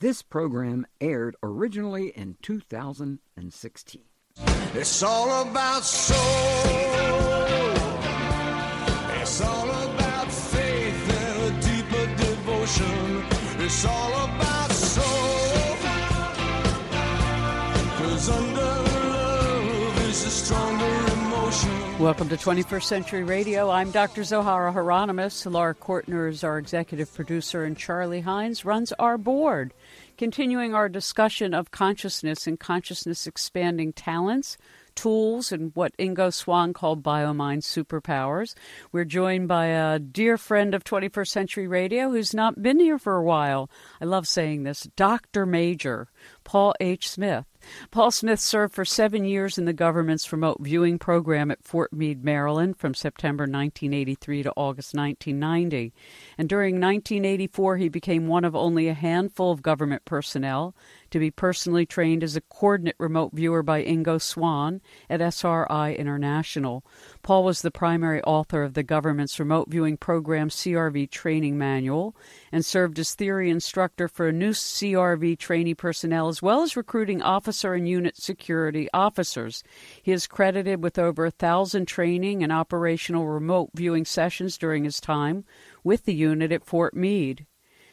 This program aired originally in 2016. It's all about soul. It's all about faith and a deeper devotion. It's all about soul. 'Cause under love is a stronger emotion. Welcome to 21st Century Radio. I'm Dr. Zohara Hieronymus. Laura Kortner is our executive producer, and Charlie Hines runs our board. Continuing our discussion of consciousness and consciousness-expanding talents, tools, and what Ingo Swann called BioMind superpowers. We're joined by a dear friend of 21st Century Radio who's not been here for a while. I love saying this, Dr. Major, Paul H. Smith. Paul Smith served for 7 years in the government's remote viewing program at Fort Meade, Maryland, from September 1983 to August 1990. And during 1984, he became one of only a handful of government personnel to be personally trained as a coordinate remote viewer by Ingo Swann at SRI International. Paul was the primary author of the government's remote viewing program CRV training manual and served as theory instructor for a new CRV trainee personnel as well as recruiting officer and unit security officers. He is credited with over 1,000 training and operational remote viewing sessions during his time with the unit at Fort Meade.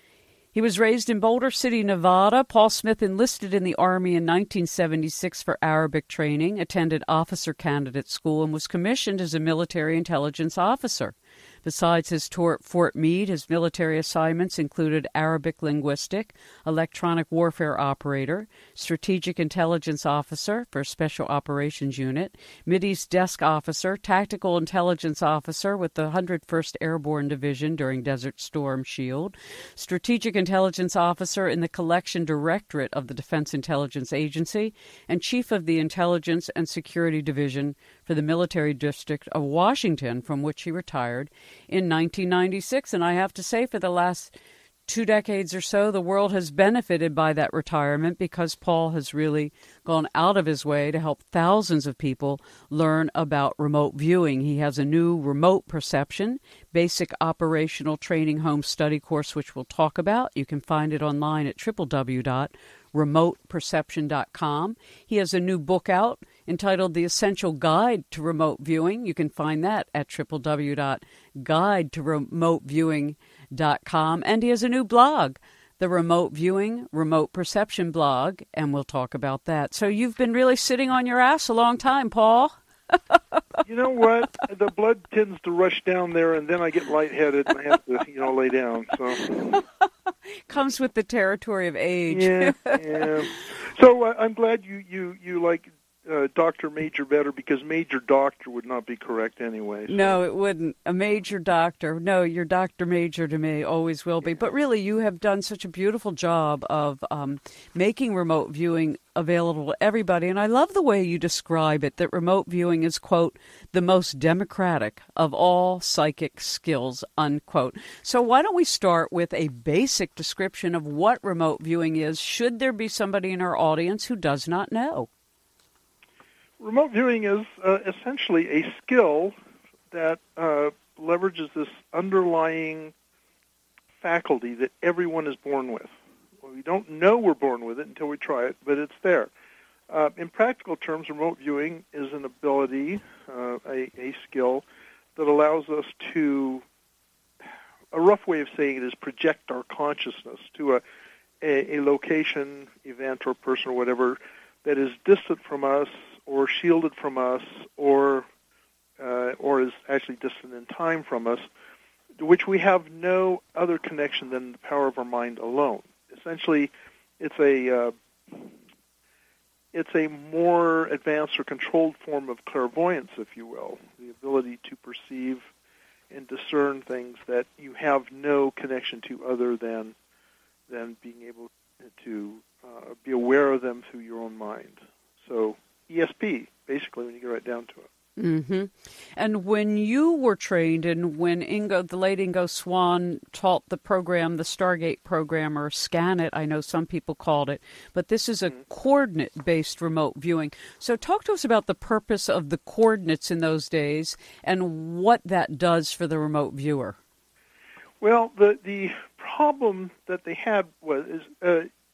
He was raised in Boulder City, Nevada. Paul Smith enlisted in the Army in 1976 for Arabic training, attended officer candidate school, and was commissioned as a military intelligence officer. Besides his tour at Fort Meade, his military assignments included Arabic linguistic, electronic warfare operator, strategic intelligence officer for Special Operations Unit, Mideast desk officer, tactical intelligence officer with the 101st Airborne Division during Desert Storm Shield, strategic intelligence officer in the Collection Directorate of the Defense Intelligence Agency, and chief of the Intelligence and Security Division for the Military District of Washington, from which he retired in 1996. And I have to say, for the last 2 decades or so, the world has benefited by that retirement because Paul has really gone out of his way to help thousands of people learn about remote viewing. He has a new remote perception, basic operational training home study course, which we'll talk about. You can find it online at www.remoteperception.com. He has a new book out entitled The Essential Guide to Remote Viewing. You can find that at www.guidetoremoteviewing.com. And he has a new blog, the Remote Viewing, Remote Perception blog, and we'll talk about that. So you've been really sitting on your ass a long time, Paul. You know what? The blood tends to rush down there, and then I get lightheaded and I have to, lay down. So comes with the territory of age. Yeah. So I'm glad you like Dr. Major better, because Major Doctor would not be correct anyway. So. No, it wouldn't. A Major Doctor. No, you're Dr. Major to me, always will be. But really, you have done such a beautiful job of making remote viewing available to everybody. And I love the way you describe it, that remote viewing is, quote, the most democratic of all psychic skills, unquote. So why don't we start with a basic description of what remote viewing is, should there be somebody in our audience who does not know? Remote viewing is essentially a skill that leverages this underlying faculty that everyone is born with. Well, we don't know we're born with it until we try it, but it's there. In practical terms, remote viewing is an ability, a skill, that allows us to, a rough way of saying it is project our consciousness to a location, event, or person, or whatever, that is distant from us, or shielded from us, or is actually distant in time from us, to which we have no other connection than the power of our mind alone. Essentially, it's a more advanced or controlled form of clairvoyance, if you will, the ability to perceive and discern things that you have no connection to other than being able to be aware of them through your own mind. So ESP, basically, when you get right down to it. Mm-hmm. And when you were trained, and when the late Ingo Swann taught the program, the Stargate program, or ScanIt, I know some people called it, but this is a coordinate-based remote viewing. So talk to us about the purpose of the coordinates in those days and what that does for the remote viewer. Well, the problem that they had was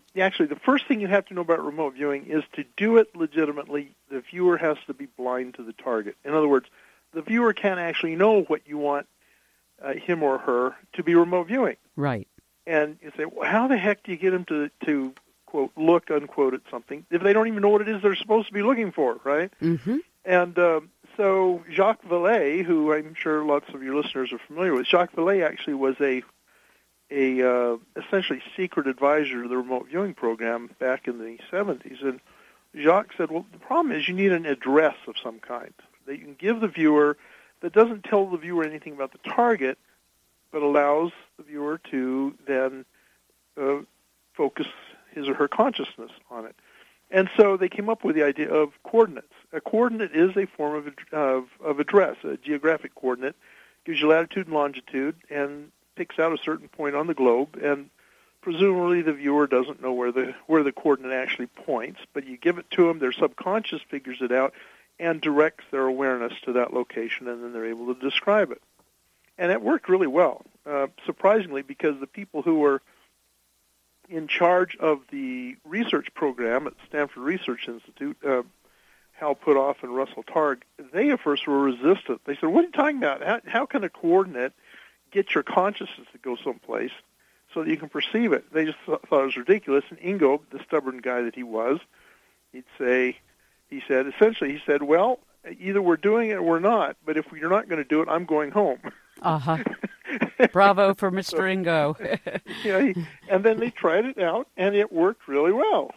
actually, the first thing you have to know about remote viewing is to do it legitimately, the viewer has to be blind to the target. In other words, the viewer can't actually know what you want him or her to be remote viewing. Right. And you say, well, how the heck do you get them to quote, look, unquote, at something if they don't even know what it is they're supposed to be looking for, right? Mm-hmm. And so Jacques Vallée, who I'm sure lots of your listeners are familiar with, Jacques Vallée actually was a essentially secret advisor to the remote viewing program back in the 70s. And Jacques said, well, the problem is you need an address of some kind that you can give the viewer that doesn't tell the viewer anything about the target, but allows the viewer to then focus his or her consciousness on it. And so they came up with the idea of coordinates. A coordinate is a form of address. A geographic coordinate gives you latitude and longitude and picks out a certain point on the globe, and presumably the viewer doesn't know where the coordinate actually points, but you give it to them, their subconscious figures it out and directs their awareness to that location, and then they're able to describe it. And it worked really well, surprisingly, because the people who were in charge of the research program at Stanford Research Institute, Hal Puthoff and Russell Targ, they at first were resistant. They said, what are you talking about? How can a coordinate get your consciousness to go someplace so that you can perceive it? They just thought it was ridiculous. And Ingo, the stubborn guy that he was, he said, well, either we're doing it or we're not, but if you're not going to do it, I'm going home. Uh-huh. Bravo for Mr. Ingo. And then they tried it out, and it worked really well.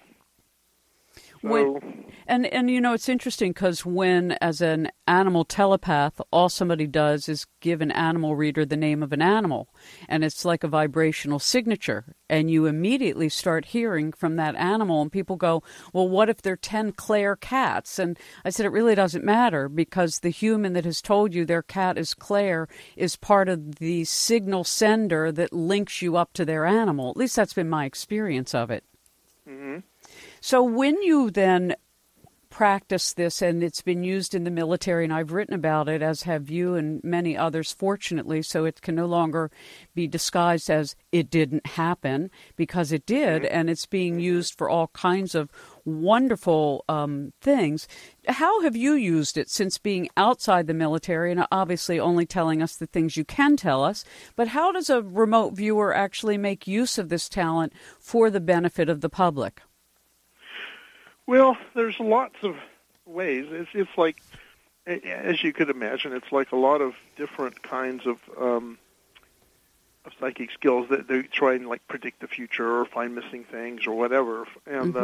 And it's interesting because when, as an animal telepath, all somebody does is give an animal reader the name of an animal, and it's like a vibrational signature, and you immediately start hearing from that animal, and people go, well, what if they're 10 Claire cats? And I said, it really doesn't matter, because the human that has told you their cat is Claire is part of the signal sender that links you up to their animal. At least that's been my experience of it. Mm-hmm. So when you then practice this, and it's been used in the military, and I've written about it, as have you and many others, fortunately, so it can no longer be disguised as it didn't happen, because it did, and it's being used for all kinds of wonderful things. How have you used it since being outside the military, and obviously only telling us the things you can tell us, but how does a remote viewer actually make use of this talent for the benefit of the public? Well, there's lots of ways. It's like, as you could imagine, it's like a lot of different kinds of psychic skills that they try and like predict the future or find missing things or whatever. And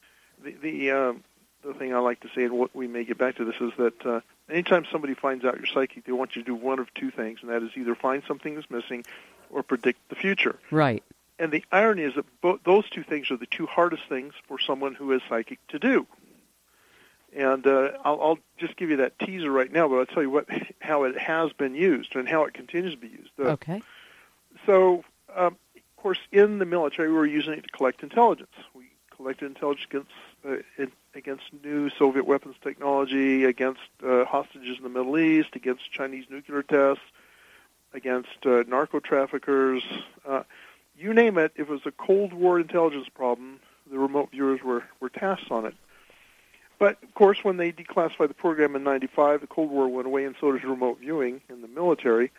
the thing I like to say, and what we may get back to this, is that anytime somebody finds out you're psychic, they want you to do one of two things, and that is either find something that's missing or predict the future. Right. And the irony is that those two things are the two hardest things for someone who is psychic to do. And I'll just give you that teaser right now, but I'll tell you how it has been used and how it continues to be used. Okay. So, of course, in the military, we were using it to collect intelligence. We collected intelligence against new Soviet weapons technology, against hostages in the Middle East, against Chinese nuclear tests, against narco-traffickers. You name it, if it was a Cold War intelligence problem, the remote viewers were tasked on it. But, of course, when they declassified the program in 95, the Cold War went away, and so did remote viewing in the military.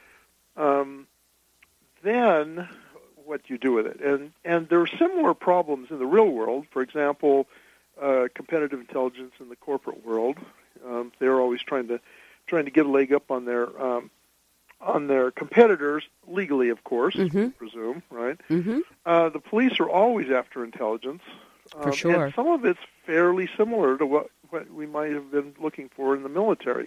Then what do you do with it? And there are similar problems in the real world. For example, competitive intelligence in the corporate world. They're always trying to get a leg up on their competitors, legally, of course, I presume, right? Mm-hmm. The police are always after intelligence. For sure. And some of it's fairly similar to what we might have been looking for in the military.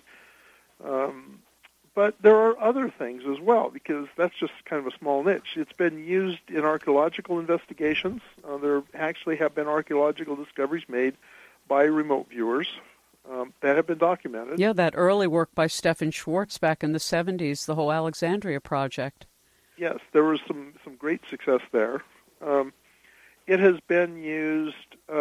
But there are other things as well, because that's just kind of a small niche. It's been used in archaeological investigations. There actually have been archaeological discoveries made by remote viewers that have been documented. Yeah, that early work by Stefan Schwartz back in the 70s, the whole Alexandria project. Yes, there was some great success there. It has been used.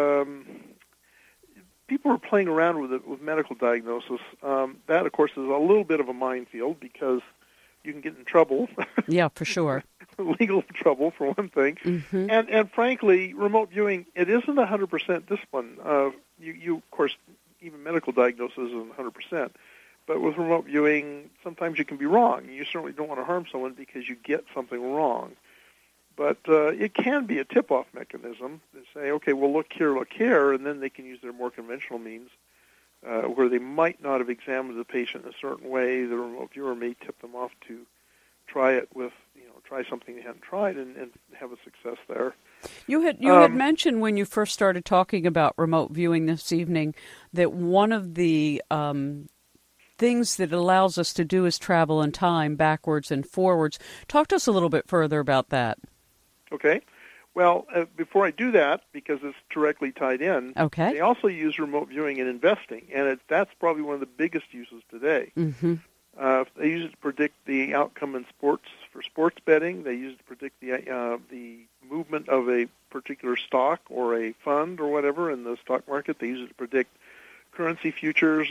People are playing around with it with medical diagnosis. That, of course, is a little bit of a minefield, because you can get in trouble. Yeah, for sure. Legal trouble, for one thing. Mm-hmm. And frankly, remote viewing, it isn't 100% discipline. You, of course, even medical diagnosis isn't 100%. But with remote viewing, sometimes you can be wrong. You certainly don't want to harm someone because you get something wrong. But it can be a tip-off mechanism to say, okay, well, look here, and then they can use their more conventional means where they might not have examined the patient in a certain way. The remote viewer may tip them off to try it with, try something they hadn't tried and have a success there. You had mentioned when you first started talking about remote viewing this evening that one of the things that it allows us to do is travel in time backwards and forwards. Talk to us a little bit further about that. Okay. Well, before I do that, because it's directly tied in, okay, they also use remote viewing in investing, and that's probably one of the biggest uses today. Mm-hmm. They use it to predict the outcome in sports, for sports betting. They use it to predict the movement of a particular stock or a fund or whatever in the stock market. They use it to predict currency futures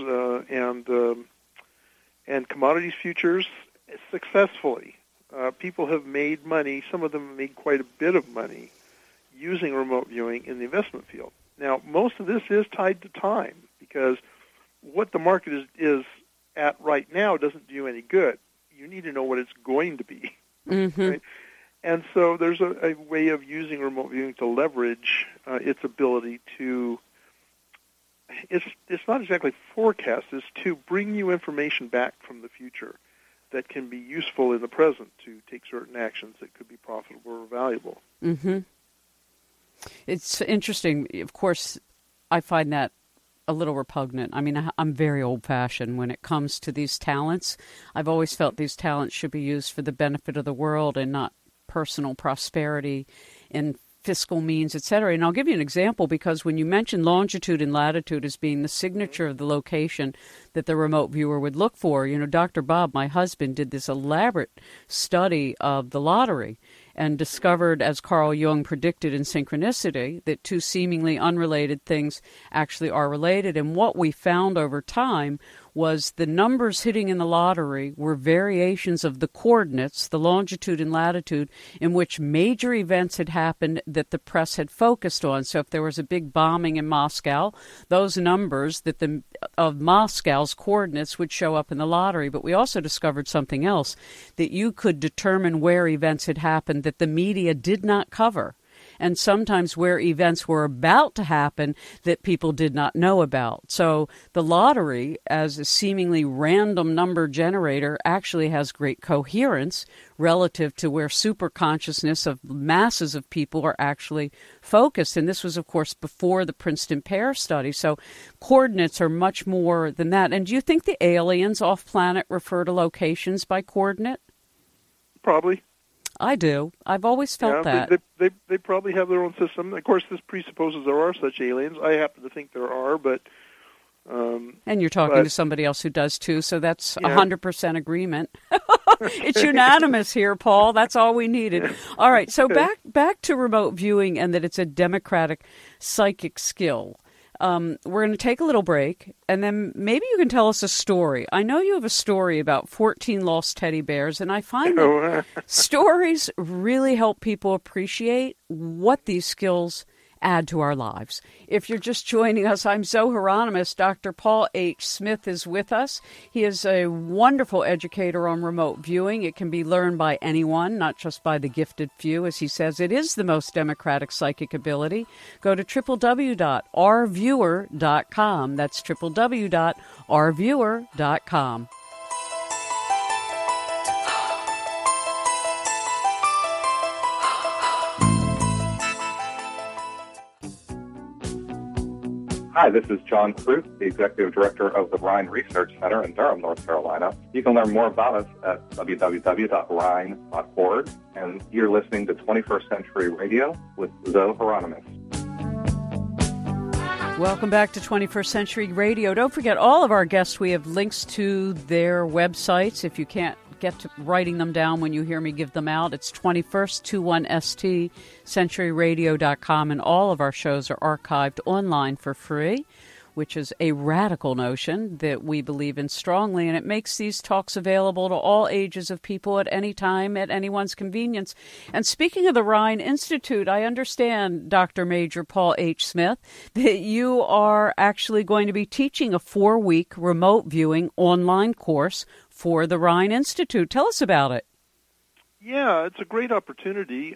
and commodities futures successfully. People have made money. Some of them have made quite a bit of money using remote viewing in the investment field. Now, most of this is tied to time because what the market is at right now doesn't do you any good. You need to know what it's going to be. Mm-hmm. Right? And so there's a way of using remote viewing to leverage its ability to, it's not exactly forecast, it's to bring you information back from the future that can be useful in the present to take certain actions that could be profitable or valuable. Mm-hmm. It's interesting. Of course, I find that a little repugnant. I mean, I'm very old-fashioned when it comes to these talents. I've always felt these talents should be used for the benefit of the world and not personal prosperity and fiscal means, etc. And I'll give you an example because when you mentioned longitude and latitude as being the signature of the location that the remote viewer would look for, Dr. Bob, my husband, did this elaborate study of the lottery and discovered, as Carl Jung predicted in Synchronicity, that two seemingly unrelated things actually are related. And what we found over time was the numbers hitting in the lottery were variations of the coordinates, the longitude and latitude, in which major events had happened that the press had focused on. So if there was a big bombing in Moscow, those numbers of Moscow's coordinates would show up in the lottery. But we also discovered something else, that you could determine where events had happened that the media did not cover, and sometimes where events were about to happen that people did not know about. So the lottery, as a seemingly random number generator, actually has great coherence relative to where superconsciousness of masses of people are actually focused. And this was, of course, before the Princeton Pear study. So coordinates are much more than that. And do you think the aliens off-planet refer to locations by coordinate? Probably. I do. I've always felt that. They probably have their own system. Of course, this presupposes there are such aliens. I happen to think there are, but... and you're talking to somebody else who does, too, so that's 100% agreement. It's unanimous here, Paul. That's all we needed. All right, so back to remote viewing and that it's a democratic psychic skill. We're going to take a little break, and then maybe you can tell us a story. I know you have a story about 14 lost teddy bears, and I find that stories really help people appreciate what these skills add to our lives. If you're just joining us, I'm Zoe Hieronymus. Dr. Paul H. Smith is with us. He is a wonderful educator on remote viewing. It can be learned by anyone, not just by the gifted few. As he says, it is the most democratic psychic ability. Go to www.rviewer.com. That's www.rviewer.com. Hi, this is John Crute, the Executive Director of the Rhine Research Center in Durham, North Carolina. You can learn more about us at www.rhine.org, and you're listening to 21st Century Radio with Zoe Hieronymus. Welcome back to 21st Century Radio. Don't forget, all of our guests, we have links to their websites. If you can't get to writing them down when you hear me give them out, it's 21st21st centuryradio.com, and all of our shows are archived online for free. which is a radical notion that we believe in strongly, and it makes these talks available to all ages of people at any time, at anyone's convenience. And speaking of the Rhine Institute, I understand, Dr. Major Paul H. Smith, that you are actually going to be teaching a 4-week remote viewing online course for the Rhine Institute. Tell us about it. Yeah, it's a great opportunity.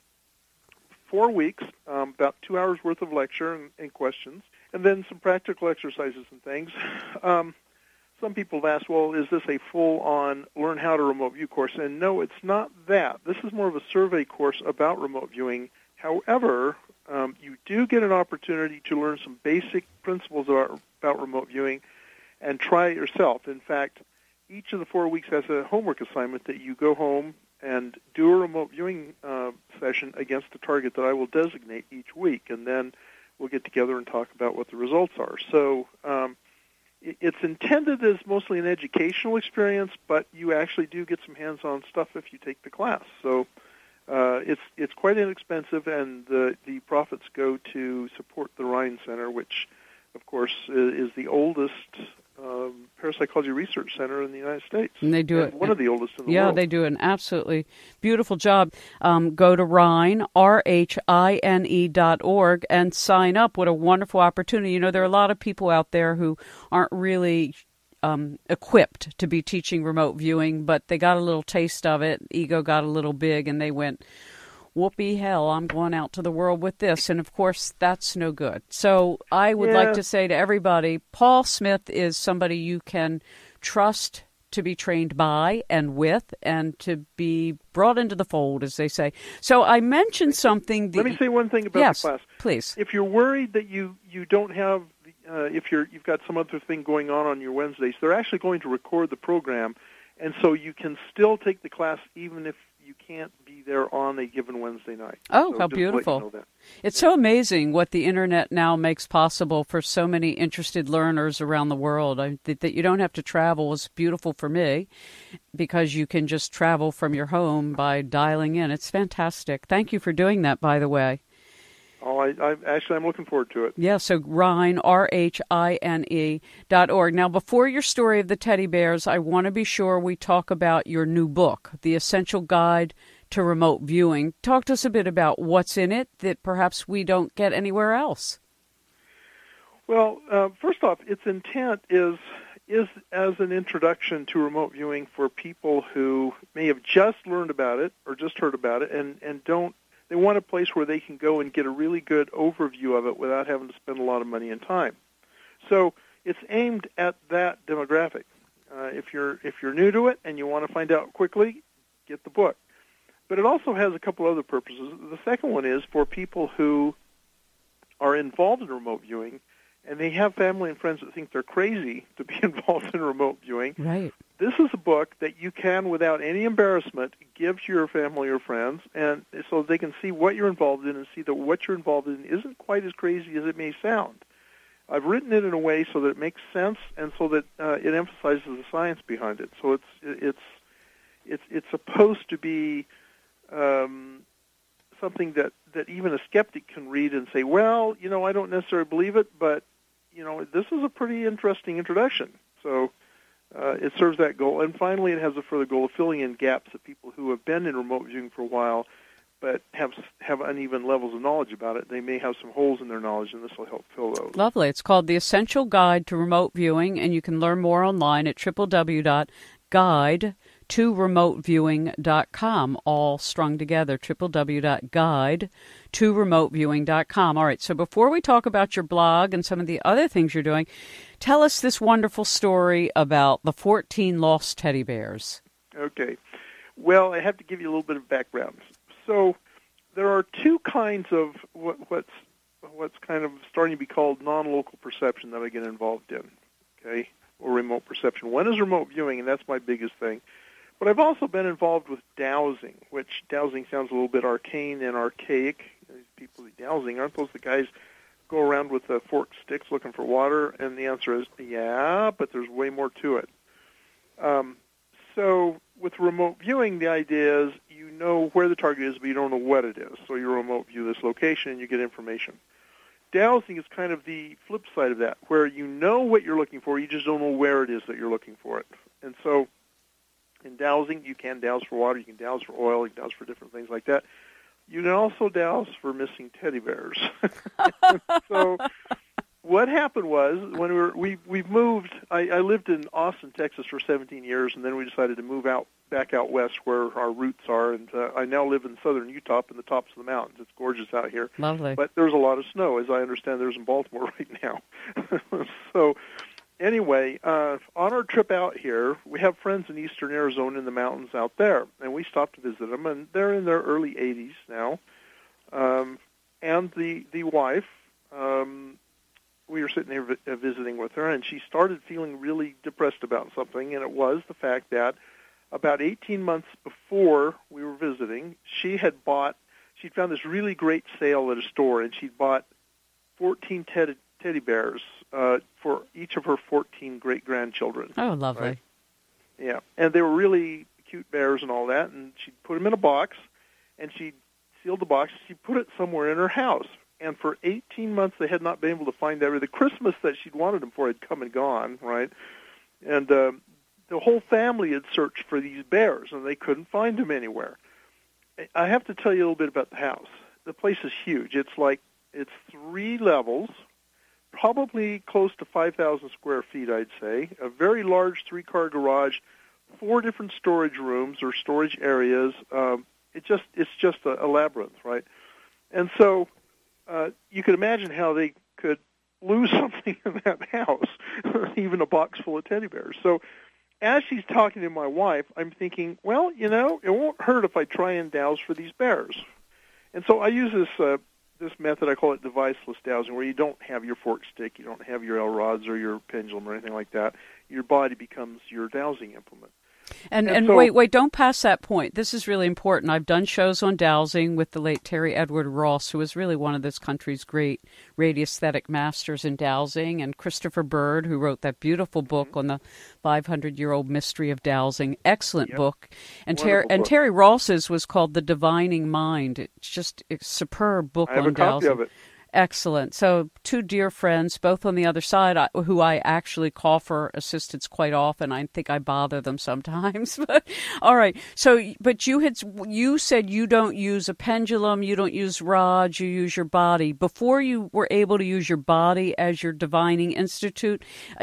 4 weeks, about 2 hours worth of lecture and questions, and then some practical exercises and things. Some people have asked, well, is this a full-on learn how to remote view course? And no, it's not that. This is more of a survey course about remote viewing. However, you do get an opportunity to learn some basic principles about remote viewing and try it yourself. In fact, each of the 4 weeks has a homework assignment that you go home and do a remote viewing session against the target that I will designate each week, and then we'll get together and talk about what the results are. So it's intended as mostly an educational experience, but you actually do get some hands-on stuff if you take the class. So it's quite inexpensive, and the profits go to support the Rhine Center, which, of course, is the oldest parapsychology research center in the United States. And they do it. One of the oldest in the world. Yeah, they do an absolutely beautiful job. Go to Rhine, RHINE.org, and sign up. What a wonderful opportunity. You know, there are a lot of people out there who aren't really equipped to be teaching remote viewing, but they got a little taste of it. Ego got a little big, and they went, whoopee hell, I'm going out to the world with this. And, of course, that's no good. So I would like to say to everybody, Paul Smith is somebody you can trust to be trained by and with and to be brought into the fold, as they say. So I mentioned something. Let me say one thing about the class. Please. If you're worried that you don't have, if you've got some other thing going on your Wednesdays, they're actually going to record the program, and so you can still take the class even if you can't be there on a given Wednesday night. Oh, so how beautiful. It's so amazing what the Internet now makes possible for so many interested learners around the world. That you don't have to travel is beautiful for me because you can just travel from your home by dialing in. It's fantastic. Thank you for doing that, by the way. Oh, I'm looking forward to it. Yeah, so Rhine, RHINE.org. Now, before your story of the teddy bears, I want to be sure we talk about your new book, The Essential Guide to Remote Viewing. Talk to us a bit about what's in it that perhaps we don't get anywhere else. Well, first off, its intent is as an introduction to remote viewing for people who may have just learned about it or just heard about it and don't. They want a place where they can go and get a really good overview of it without having to spend a lot of money and time. So it's aimed at that demographic. If you're new to it and you want to find out quickly, get the book. But it also has a couple other purposes. The second one is for people who are involved in remote viewing and they have family and friends that think they're crazy to be involved in remote viewing. Right. This is a book that you can, without any embarrassment, give to your family or friends, and so they can see what you're involved in and see that what you're involved in isn't quite as crazy as it may sound. I've written it in a way so that it makes sense and so that it emphasizes the science behind it. So it's supposed to be something that even a skeptic can read and say, well, I don't necessarily believe it, but this is a pretty interesting introduction. So it serves that goal. And finally, it has a further goal of filling in gaps that people who have been in remote viewing for a while but have uneven levels of knowledge about it. They may have some holes in their knowledge, and this will help fill those. Lovely. It's called The Essential Guide to Remote Viewing, and you can learn more online at www.guidetoremoteviewing.com, all strung together, www.guidetoremoteviewing.com. All right, so before we talk about your blog and some of the other things you're doing, tell us this wonderful story about the 14 lost teddy bears. Okay. Well, I have to give you a little bit of background. So there are two kinds of what's kind of starting to be called non-local perception that I get involved in, okay, or remote perception. One is remote viewing, and that's my biggest thing. But I've also been involved with dowsing, which dowsing sounds a little bit arcane and archaic. These people dowsing, aren't those the guys go around with forked sticks looking for water? And the answer is, yeah, but there's way more to it. So with remote viewing, the idea is you know where the target is, but you don't know what it is. So you remote view this location and you get information. dowsing is kind of the flip side of that, where you know what you're looking for, you just don't know where it is that you're looking for it. And so in dowsing, you can douse for water, you can douse for oil, you can douse for different things like that. You can also douse for missing teddy bears. So what happened was, when we've moved, I lived in Austin, Texas for 17 years, and then we decided to move back out west where our roots are, and I now live in southern Utah up in the tops of the mountains. It's gorgeous out here. Lovely. But there's a lot of snow, as I understand there's in Baltimore right now. So anyway, on our trip out here, we have friends in eastern Arizona in the mountains out there, and we stopped to visit them, and they're in their early 80s now. And the wife, we were sitting there visiting with her, and she started feeling really depressed about something, and it was the fact that about 18 months before we were visiting, she'd found this really great sale at a store, and she'd bought 14 teddy bears for each of her 14 great-grandchildren. Oh, lovely. Right? Yeah, and they were really cute bears and all that, and she'd put them in a box, and she sealed the box, she put it somewhere in her house. And for 18 months, they had not been able to find that. The Christmas that she'd wanted them for had come and gone, right? And the whole family had searched for these bears, and they couldn't find them anywhere. I have to tell you a little bit about the house. The place is huge. It's 3 levels, probably close to 5,000 square feet, I'd say. A very large 3-car garage, 4 different storage rooms or storage areas. It's just a labyrinth, right? And so you could imagine how they could lose something in that house, even a box full of teddy bears. So as she's talking to my wife, I'm thinking, well, it won't hurt if I try and douse for these bears. And so I use this method, I call it deviceless dowsing, where you don't have your fork stick, you don't have your L rods or your pendulum or anything like that. Your body becomes your dowsing implement. And so, wait, don't pass that point. This is really important. I've done shows on dowsing with the late Terry Edward Ross, who was really one of this country's great radiesthetic masters in dowsing, and Christopher Bird, who wrote that beautiful book on the 500-year-old mystery of dowsing. Excellent book. And Terry Ross's was called The Divining Mind. It's just a superb book on dowsing. I have a copy of it. Excellent. So 2 dear friends, both on the other side, who I actually call for assistance quite often. I think I bother them sometimes. But all right. So, but you said you don't use a pendulum, you don't use rods, you use your body. Before you were able to use your body as your divining instrument,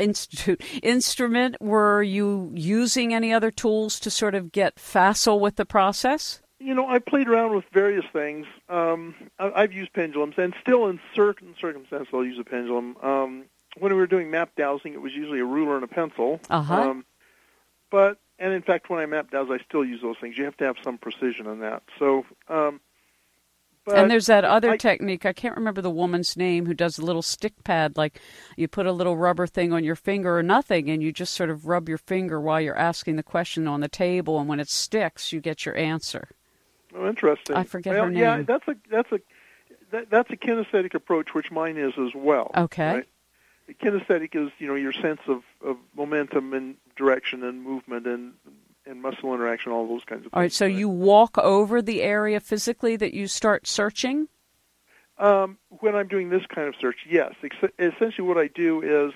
were you using any other tools to sort of get facile with the process? I played around with various things. I've used pendulums, and still in certain circumstances I'll use a pendulum. When we were doing map dowsing, it was usually a ruler and a pencil. Uh-huh. And in fact, when I map dowse, I still use those things. You have to have some precision in that. So, and there's that other technique, I can't remember the woman's name, who does a little stick pad, like you put a little rubber thing on your finger or nothing, and you just sort of rub your finger while you're asking the question on the table, and when it sticks, you get your answer. Oh, interesting. I forget her name. Yeah, that's a kinesthetic approach, which mine is as well. Okay. Right? The kinesthetic is, your sense of momentum and direction and movement and muscle interaction, all those kinds of things. All right, so you walk over the area physically that you start searching? When I'm doing this kind of search, yes. Essentially what I do is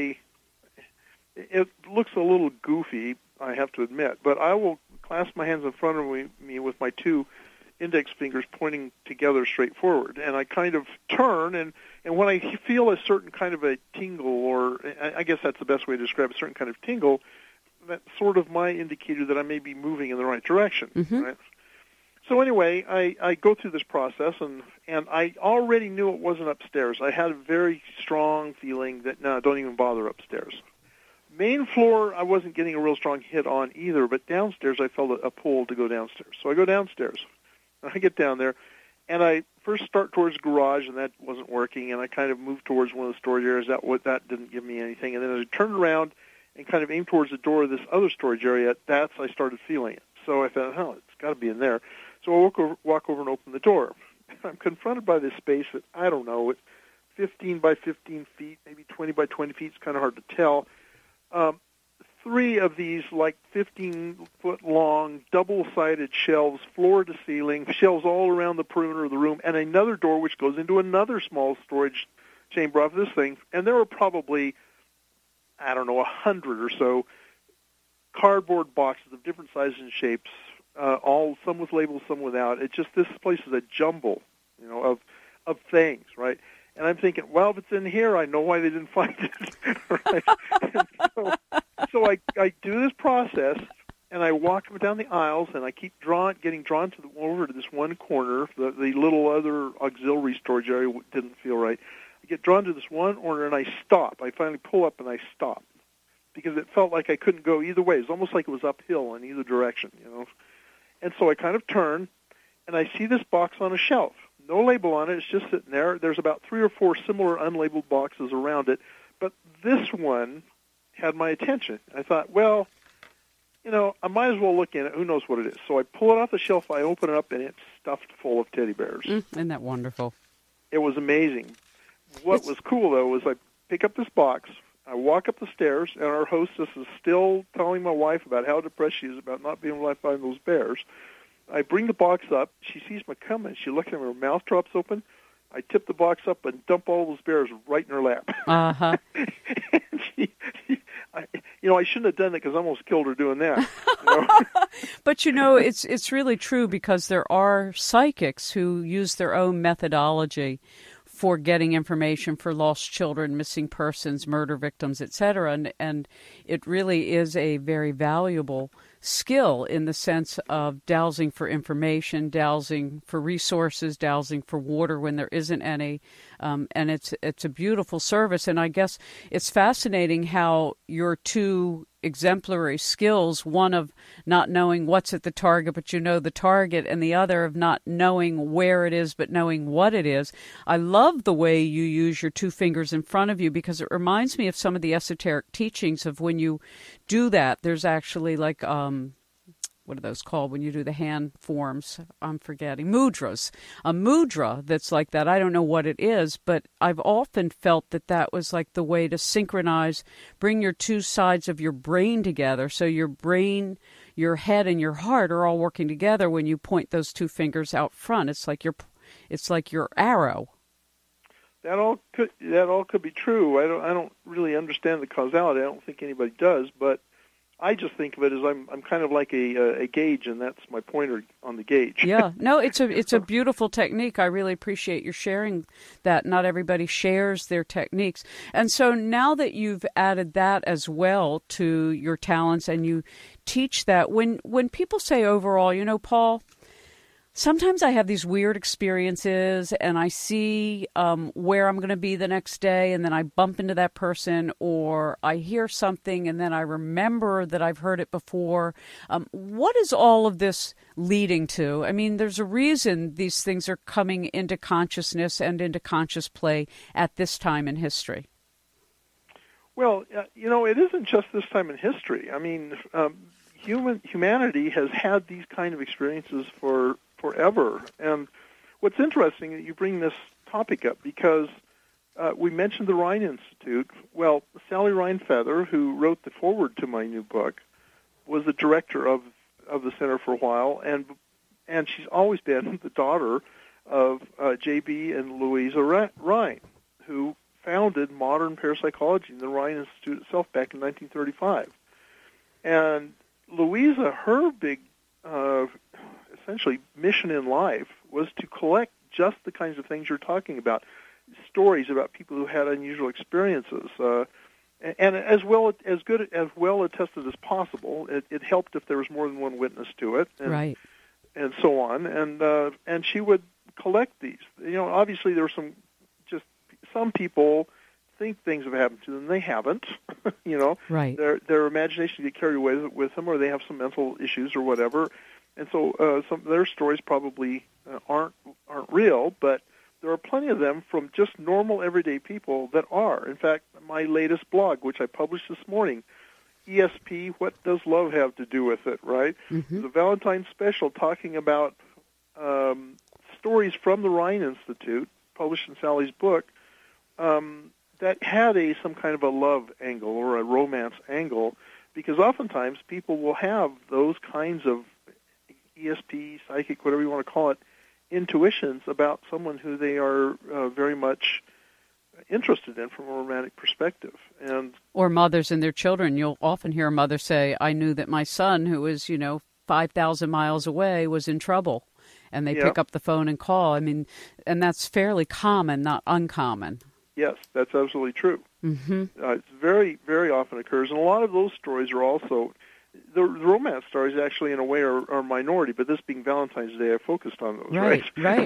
it looks a little goofy, I have to admit, but I will clasp my hands in front of me with my 2 index fingers pointing together straight forward, and I kind of turn, and when I feel a certain kind of a tingle, or I guess that's the best way to describe a certain kind of tingle, that's sort of my indicator that I may be moving in the right direction. Mm-hmm. Right? So anyway, I go through this process, and I already knew it wasn't upstairs. I had a very strong feeling that, no, don't even bother upstairs. Main floor, I wasn't getting a real strong hit on either, but downstairs I felt a pull to go downstairs. So I go downstairs. I get down there, and I first start towards the garage, and that wasn't working, and I kind of moved towards one of the storage areas. That didn't give me anything. And then as I turned around and kind of aimed towards the door of this other storage area, I started feeling it. So I thought, it's got to be in there. So I walk over and open the door. I'm confronted by this space that, I don't know, it's 15 by 15 feet, maybe 20 by 20 feet. It's kind of hard to tell. 3 of these, 15-foot-long, double-sided shelves, floor to ceiling, shelves all around the perimeter of the room, and another door which goes into another small storage Shane brought this thing, and there were probably, 100 or so cardboard boxes of different sizes and shapes, all some with labels, some without. This place is a jumble, of things, right? And I'm thinking, well, if it's in here, I know why they didn't find it, right? So I do this process, and I walk down the aisles, and I keep getting drawn over to this one corner. The little other auxiliary storage area didn't feel right. I get drawn to this one corner, and I stop. I finally pull up, and I stop because it felt like I couldn't go either way. It's almost like it was uphill in either direction, And so I kind of turn, and I see this box on a shelf. No label on it. It's just sitting there. There's about 3 or 4 similar unlabeled boxes around it, but this one had my attention. I thought, well, I might as well look in it. Who knows what it is? So I pull it off the shelf. I open it up, and it's stuffed full of teddy bears. Isn't that wonderful? It was amazing. What was cool, though, was I pick up this box. I walk up the stairs, and our hostess is still telling my wife about how depressed she is about not being able to find those bears. I bring the box up. She sees me coming. She looks at me. Her mouth drops open. I tip the box up and dump all those bears right in her lap. Uh-huh. I shouldn't have done that because I almost killed her doing that. But it's really true because there are psychics who use their own methodology for getting information for lost children, missing persons, murder victims, etc. And it really is a very valuable skill in the sense of dowsing for information, dowsing for resources, dowsing for water when there isn't any. And it's a beautiful service. And I guess it's fascinating how your two exemplary skills, one of not knowing what's at the target, but the target, and the other of not knowing where it is, but knowing what it is. I love the way you use your 2 fingers in front of you because it reminds me of some of the esoteric teachings of when you do that. There's actually like, what are those called when you do the hand forms? I'm forgetting. Mudras. A mudra that's like that. I don't know what it is, but I've often felt that was like the way to synchronize, bring your 2 sides of your brain together. So your brain, your head, and your heart are all working together when you point those 2 fingers out front. It's like your arrow. That all could be true. I don't really understand the causality. I don't think anybody does, but I just think of it as I'm kind of like a gauge, and that's my pointer on the gauge. Yeah, no, it's a beautiful technique. I really appreciate your sharing that. Not everybody shares their techniques, and so now that you've added that as well to your talents, and you teach that, when people say overall, Paul, sometimes I have these weird experiences and I see where I'm going to be the next day, and then I bump into that person, or I hear something and then I remember that I've heard it before. What is all of this leading to? I mean, there's a reason these things are coming into consciousness and into conscious play at this time in history. Well, it isn't just this time in history. I mean, humanity has had these kind of experiences forever. And what's interesting that you bring this topic up because we mentioned the Rhine Institute. Well, Sally Rhine Feather, who wrote the foreword to my new book, was the director of the center for a while, and she's always been the daughter of J.B. and Louisa Rhine, who founded modern parapsychology in the Rhine Institute itself back in 1935. And Louisa, her big essentially mission in life was to collect just the kinds of things you're talking about, stories about people who had unusual experiences, and as well attested as possible. It helped if there was more than one witness to it, right, and so on. And she would collect these. Obviously there were some people think things have happened to them. They haven't. Right. Their imagination get carried away with them, or they have some mental issues or whatever. And so some of their stories probably aren't real, but there are plenty of them from just normal everyday people that are. In fact, my latest blog, which I published this morning, ESP, What Does Love Have to Do with It, right? Mm-hmm. The Valentine's special talking about stories from the Rhine Institute, published in Sally's book, that had some kind of a love angle or a romance angle, because oftentimes people will have those kinds of ESP, psychic, whatever you want to call it, intuitions about someone who they are very much interested in from a romantic perspective. And or mothers and their children. You'll often hear a mother say, I knew that my son, who was, 5,000 miles away, was in trouble. And they pick up the phone and call. I mean, and that's fairly common, not uncommon. Yes, that's absolutely true. Mm-hmm. It very, very often occurs. And a lot of those stories are also, the romance stories actually in a way are minority, but this being Valentine's Day, I focused on those, right? Right.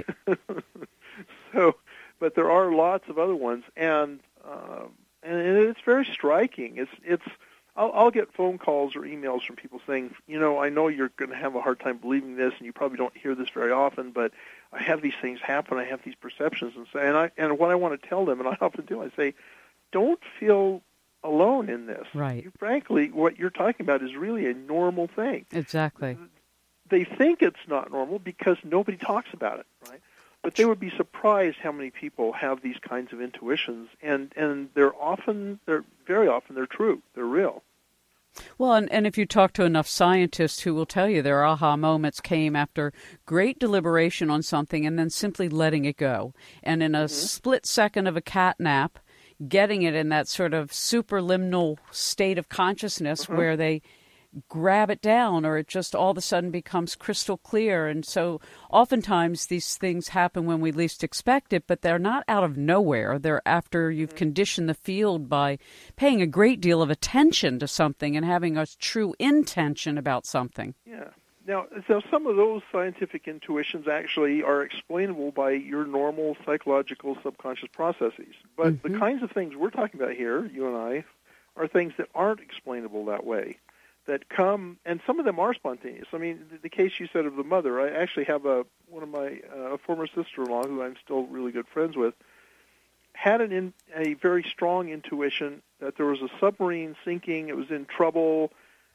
So, but there are lots of other ones, and it's very striking. I'll get phone calls or emails from people saying, I know you're going to have a hard time believing this, and you probably don't hear this very often, but I have these things happen. I have these perceptions, and what I want to tell them, and I often do, I say, don't feel alone in this. Right. Frankly, what you're talking about is really a normal thing. Exactly. They think it's not normal because nobody talks about it, right? But they would be surprised how many people have these kinds of intuitions, and they're very often true. They're real. Well, and if you talk to enough scientists who will tell you their aha moments came after great deliberation on something and then simply letting it go. And in a split second of a cat nap, getting it in that sort of superliminal state of consciousness where they grab it down, or it just all of a sudden becomes crystal clear. And so oftentimes these things happen when we least expect it, but they're not out of nowhere. They're after you've conditioned the field by paying a great deal of attention to something and having a true intention about something. Yeah. Now, so some of those scientific intuitions actually are explainable by your normal psychological subconscious processes. But the kinds of things we're talking about here, you and I, are things that aren't explainable that way, that come, and some of them are spontaneous. I mean, the case you said of the mother, I actually have one of my former sister-in-law, who I'm still really good friends with, had a very strong intuition that there was a submarine sinking, it was in trouble,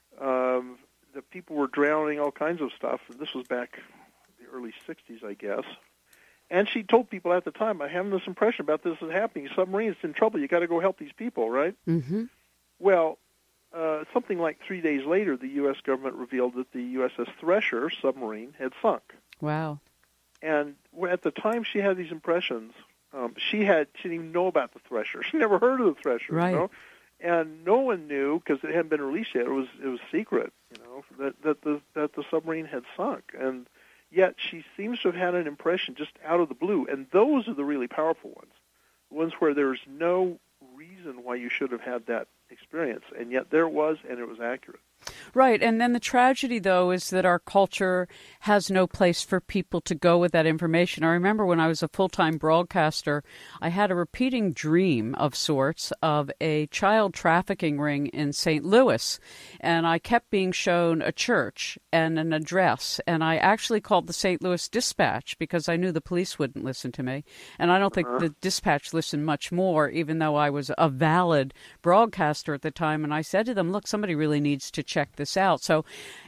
the people were drowning, all kinds of stuff. This was back in the early 60s, I guess. And she told people at the time, I'm having this impression about this is happening. Submarine's in trouble. You got to go help these people, right? Mm-hmm. Well, something like 3 days later, the U.S. government revealed that the USS Thresher submarine had sunk. Wow. And at the time she had these impressions, she didn't even know about the Thresher. She never heard of the Thresher, right. And no one knew, because it hadn't been released yet. It was secret, that the submarine had sunk. And yet she seems to have had an impression just out of the blue. And those are the really powerful ones, the ones where there's no reason why you should have had that experience, and yet there it was, and it was accurate. Right, and then the tragedy, though, is that our culture has no place for people to go with that information. I remember when I was a full-time broadcaster, I had a repeating dream of sorts of a child trafficking ring in St. Louis, and I kept being shown a church and an address, and I actually called the St. Louis Dispatch because I knew the police wouldn't listen to me, and I don't think the Dispatch listened much more, even though I was a valid broadcaster at the time, and I said to them, look, somebody really needs to check this out. So,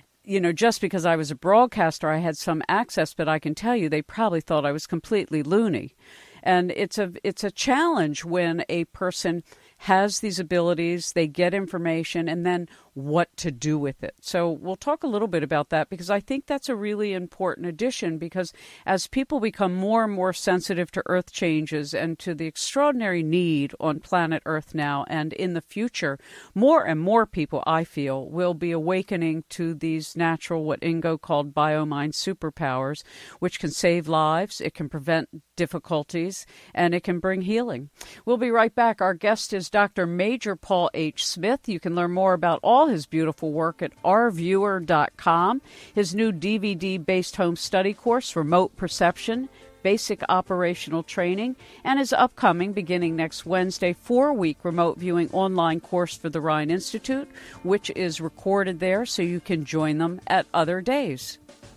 just because I was a broadcaster, I had some access, but I can tell you they probably thought I was completely loony. And it's a challenge when a person has these abilities, they get information, and then what to do with it. So we'll talk a little bit about that, because I think that's a really important addition, because as people become more and more sensitive to Earth changes and to the extraordinary need on planet Earth now and in the future, more and more people, I feel, will be awakening to these natural, what Ingo called biomine superpowers, which can save lives, it can prevent difficulties, and it can bring healing. We'll be right back. Our guest is Dr. Major Paul H. Smith. You can learn more about all his beautiful work at rviewer.com. His new DVD-based home study course, Remote Perception, Basic Operational Training, and his upcoming, beginning next Wednesday, 4-week remote viewing online course for the Rhine Institute, which is recorded there so you can join them at other days.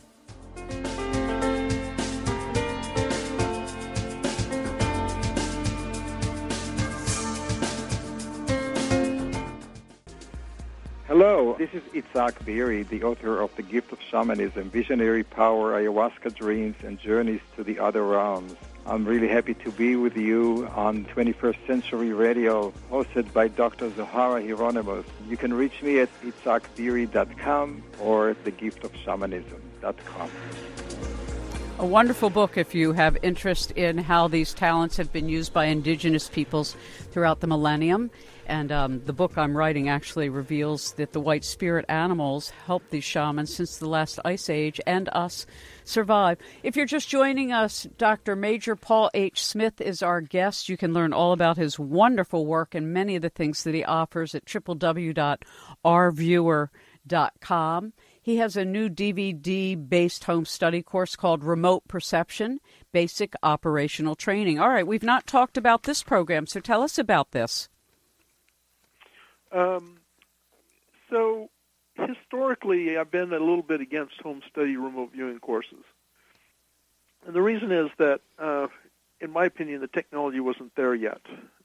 Hello, this is Itzhak Beery, the author of The Gift of Shamanism, Visionary Power, Ayahuasca Dreams, and Journeys to the Other Realms. I'm really happy to be with you on 21st Century Radio, hosted by Dr. Zohara Hieronymus. You can reach me at itzhakbeery.com or at thegiftofshamanism.com. A wonderful book if you have interest in how these talents have been used by indigenous peoples throughout the millennium. And the book I'm writing actually reveals that the white spirit animals helped these shamans since the last ice age and us survive. If you're just joining us, Dr. Major Paul H. Smith is our guest. You can learn all about his wonderful work and many of the things that he offers at www.rviewer.com. He has a new DVD-based home study course called Remote Perception, Basic Operational Training. All right, we've not talked about this program, so tell us about this. So historically, I've been a little bit against home study remote viewing courses. And the reason is that, in my opinion, the technology wasn't there yet.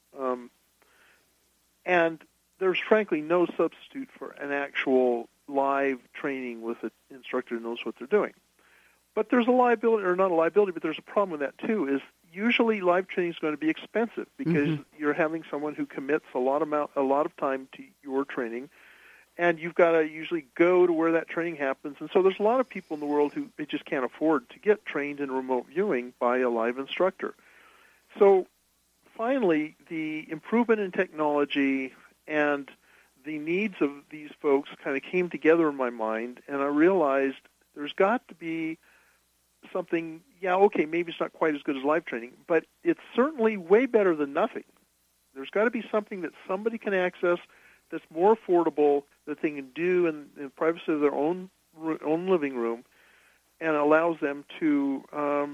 And there's frankly no substitute for an actual live training with an instructor who knows what they're doing. But there's a liability, or not a liability, but there's a problem with that too, is usually live training is going to be expensive because you're having someone who commits a lot of time to your training, and you've got to usually go to where that training happens. And so there's a lot of people in the world who they just can't afford to get trained in remote viewing by a live instructor. So finally, the improvement in technology and the needs of these folks kind of came together in my mind, and I realized there's got to be something, maybe it's not quite as good as live training, but it's certainly way better than nothing. There's got to be something that somebody can access that's more affordable, that they can do in the privacy of their own living room, and allows them to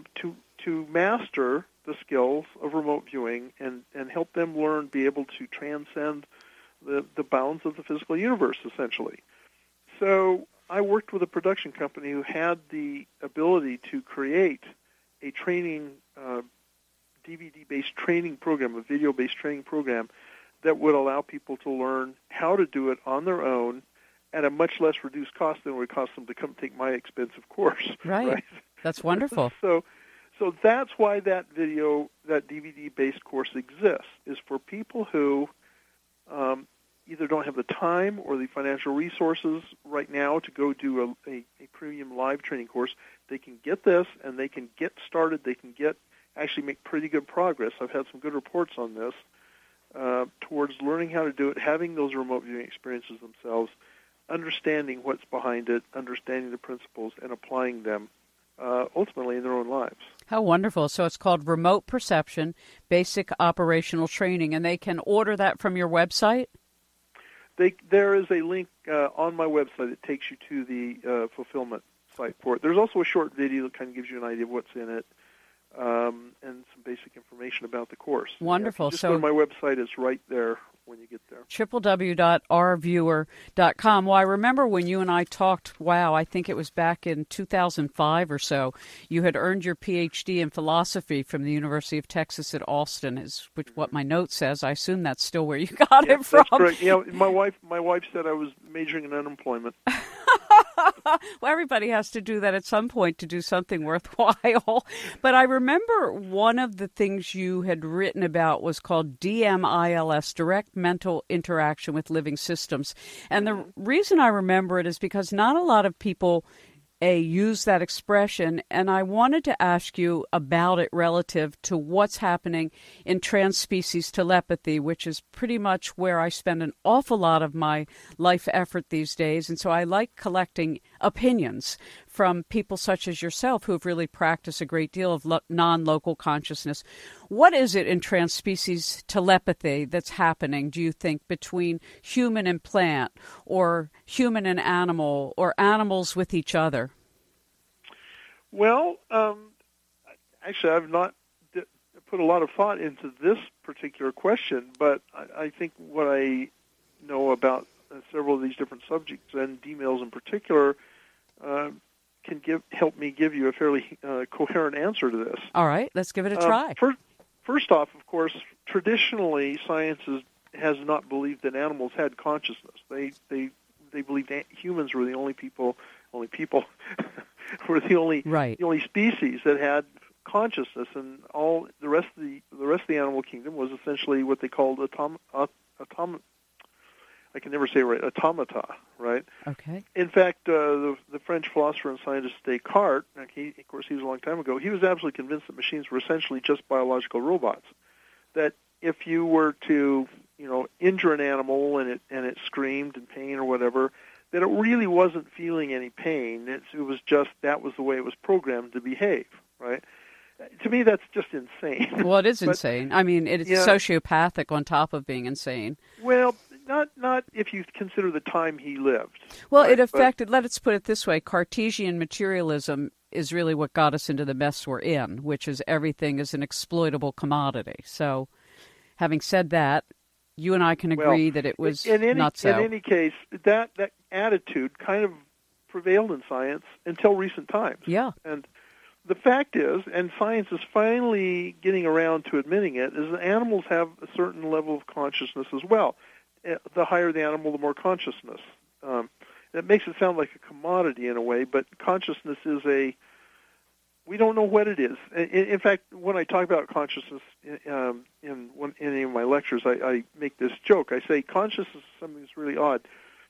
master the skills of remote viewing and help them be able to transcend the bounds of the physical universe, essentially. So I worked with a production company who had the ability to create a training, DVD-based training program, a video-based training program that would allow people to learn how to do it on their own at a much less reduced cost than it would cost them to come take my expensive course. Right. That's wonderful. So that's why that DVD-based course exists, is for people who either don't have the time or the financial resources right now to go do a premium live training course. They can get this, and they can get started. They can actually make pretty good progress. I've had some good reports on this towards learning how to do it, having those remote viewing experiences themselves, understanding what's behind it, understanding the principles, and applying them ultimately in their own lives. How wonderful. So it's called Remote Perception, Basic Operational Training, and they can order that from your website? There is a link on my website that takes you to the fulfillment site for it. There's also a short video that kind of gives you an idea of what's in it and some basic information about the course. Wonderful. Just go to my website. It's right there when you get there. www.rviewer.com. Well, I remember when you and I talked, I think it was back in 2005 or so, you had earned your Ph.D. in philosophy from the University of Texas at Austin, is what my note says. I assume that's still where you got it from. That's correct. My wife said I was majoring in unemployment. Well, everybody has to do that at some point to do something worthwhile. But I remember one of the things you had written about was called DMILS, Direct Mental Interaction with Living Systems. And the reason I remember it is because not a lot of people use that expression, and I wanted to ask you about it relative to what's happening in transspecies telepathy, which is pretty much where I spend an awful lot of my life effort these days. And so I like collecting opinions from people such as yourself who have really practiced a great deal of non-local consciousness. What is it in transspecies telepathy that's happening, do you think, between human and plant, or human and animal, or animals with each other? Well, actually, I've not put a lot of thought into this particular question, but I think what I know about several of these different subjects, and D-mails in particular, can help me give you a fairly coherent answer to this. All right, let's give it a try. First off, of course, traditionally, science has not believed that animals had consciousness. They believed humans were the only people were the only species that had consciousness, and all the rest of the animal kingdom was essentially what they called I I can never say it right, automata, right? Okay. In fact, the French philosopher and scientist Descartes, of course, he was a long time ago, he was absolutely convinced that machines were essentially just biological robots. That if you were to, injure an animal and it screamed in pain or whatever, that it really wasn't feeling any pain. It was just that was the way it was programmed to behave, right? To me, that's just insane. Well, it is insane. I mean, it's sociopathic on top of being insane. Well, not if you consider the time he lived. Well, right? it affected, let's put it this way, Cartesian materialism is really what got us into the mess we're in, which is everything is an exploitable commodity. So, having said that, you and I can agree that it was not so. In any case, that attitude kind of prevailed in science until recent times. Yeah. And the fact is, and science is finally getting around to admitting it, is that animals have a certain level of consciousness as well. The higher the animal, the more consciousness. It makes it sound like a commodity in a way, but consciousness is we don't know what it is. In fact, when I talk about consciousness in any of my lectures, I make this joke. I say consciousness is something that's really odd.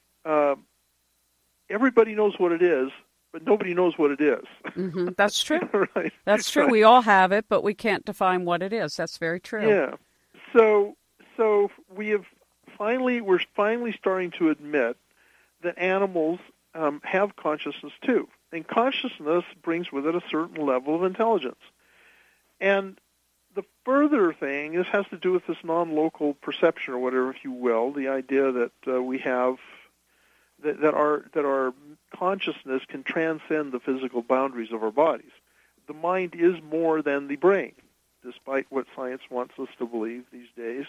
Everybody knows what it is, but nobody knows what it is. Mm-hmm. That's true. Right. That's true. Right. We all have it, but we can't define what it is. That's very true. Yeah. So we're finally starting to admit that animals have consciousness too. And consciousness brings with it a certain level of intelligence. And the further thing, this has to do with this non-local perception or whatever, if you will, the idea that we have, that our consciousness can transcend the physical boundaries of our bodies. The mind is more than the brain, despite what science wants us to believe these days.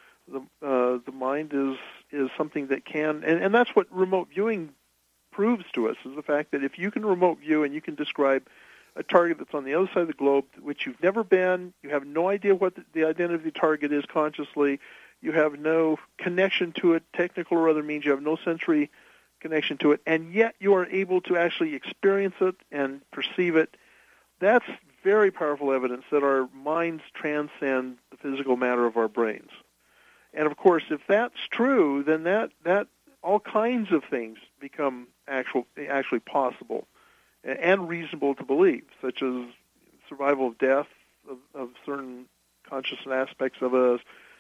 The mind is something that can, and that's what remote viewing proves to us, is the fact that if you can remote view and you can describe a target that's on the other side of the globe, which you've never been, you have no idea what the identity of the target is consciously, you have no connection to it, technical or other means, you have no sensory connection to it, and yet you are able to actually experience it and perceive it, that's very powerful evidence that our minds transcend the physical matter of our brains. And of course, if that's true, then that all kinds of things become actually possible and reasonable to believe, such as survival of death, of certain conscious aspects of us,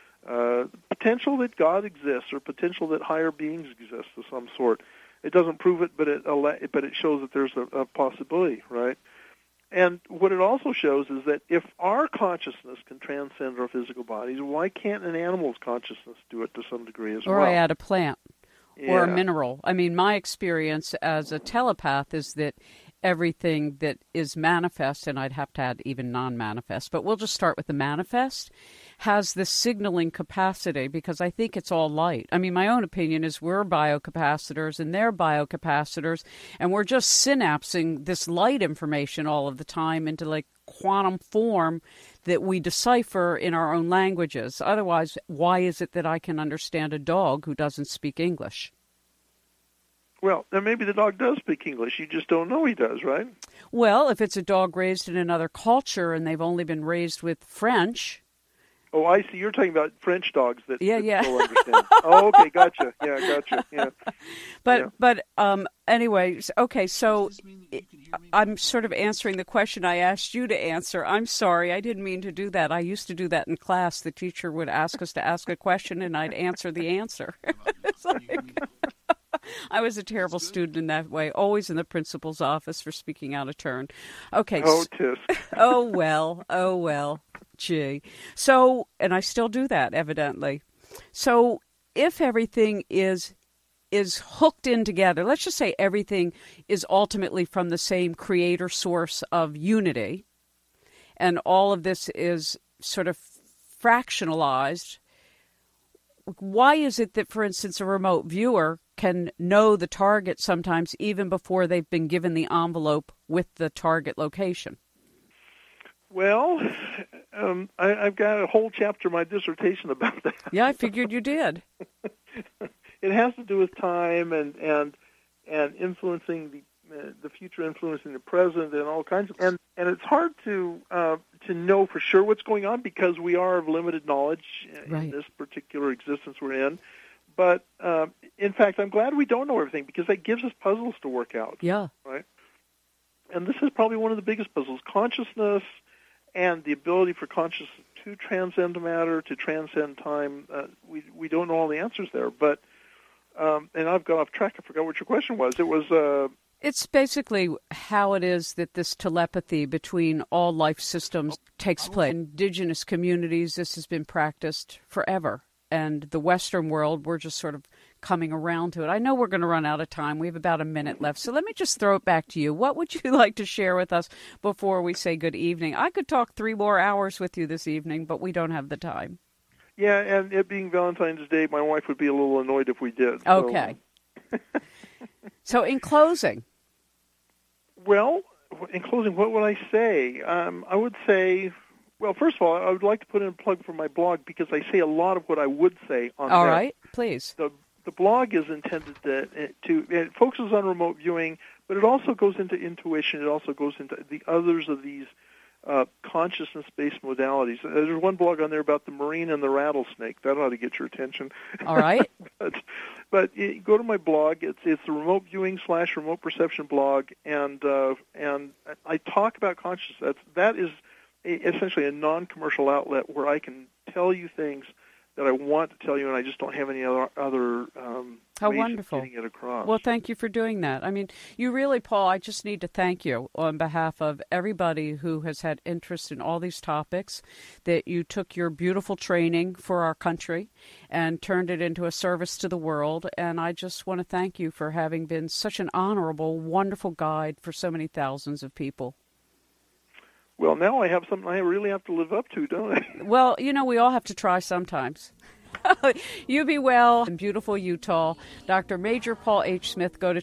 potential that God exists, or potential that higher beings exist of some sort. It doesn't prove it, but it shows that there's a possibility, right? And what it also shows is that if our consciousness can transcend our physical bodies, why can't an animal's consciousness do it to some degree as well? Or I add a plant. Or a mineral. I mean, my experience as a telepath is that everything that is manifest, and I'd have to add even non-manifest, but we'll just start with the manifest, has this signaling capacity because I think it's all light. I mean, my own opinion is we're biocapacitors and they're biocapacitors, and we're just synapsing this light information all of the time into like quantum form that we decipher in our own languages. Otherwise, why is it that I can understand a dog who doesn't speak English? Well, then maybe the dog does speak English. You just don't know he does, right? Well, if it's a dog raised in another culture and they've only been raised with French. Oh, I see. You're talking about French dogs that yeah. still understand. Oh, okay, gotcha. Yeah, gotcha. Yeah. But anyway, okay, so I'm sort of answering the question I asked you to answer. I'm sorry, I didn't mean to do that. I used to do that in class. The teacher would ask us to ask a question, and I'd answer the answer. It's like, I was a terrible student in that way, always in the principal's office for speaking out of turn. Okay. Oh, tisk. Oh, well. Gee. So, and I still do that, evidently. So, if everything is hooked in together, let's just say everything is ultimately from the same creator source of unity, and all of this is sort of fractionalized, why is it that, for instance, a remote viewer can know the target sometimes even before they've been given the envelope with the target location? Well, I've got a whole chapter of my dissertation about that. Yeah, I figured you did. It has to do with time and influencing the future, influencing the present, and all kinds of. And it's hard to know for sure what's going on because we are of limited knowledge in this particular existence we're in. But in fact, I'm glad we don't know everything, because that gives us puzzles to work out. Yeah. Right? And this is probably one of the biggest puzzles. Consciousness and the ability for consciousness to transcend matter, to transcend time. We don't know all the answers there, but and I've got off track. I forgot what your question was. It was... It's basically how it is that this telepathy between all life systems takes place. In indigenous communities, this has been practiced forever. And the Western world, we're just sort of coming around to it. I know we're going to run out of time. We have about a minute left. So let me just throw it back to you. What would you like to share with us before we say good evening? I could talk 3 more hours with you this evening, but we don't have the time. Yeah, and it being Valentine's Day, my wife would be a little annoyed if we did. Okay. So in closing... Well, in closing, what would I say? I would say, well, first of all, I would like to put in a plug for my blog, because I say a lot of what I would say on there. All right, please. The blog is intended to it focuses on remote viewing, but it also goes into intuition. It also goes into the others of these consciousness-based modalities. There's one blog on there about the marine and the rattlesnake. That ought to get your attention. All right. But go to my blog. It's the remote viewing / remote perception blog, and I talk about consciousness. That is essentially a non-commercial outlet where I can tell you things that I want to tell you, and I just don't have any other How ways wonderful. of getting it across. Well, thank you for doing that. I mean, you really, Paul, I just need to thank you on behalf of everybody who has had interest in all these topics, that you took your beautiful training for our country and turned it into a service to the world. And I just want to thank you for having been such an honorable, wonderful guide for so many thousands of people. Well, now I have something I really have to live up to, don't I? Well, we all have to try sometimes. You be well in beautiful Utah. Dr. Major Paul H. Smith. Go to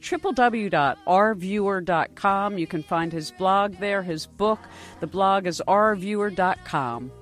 www.rviewer.com. You can find his blog there, his book. The blog is rviewer.com.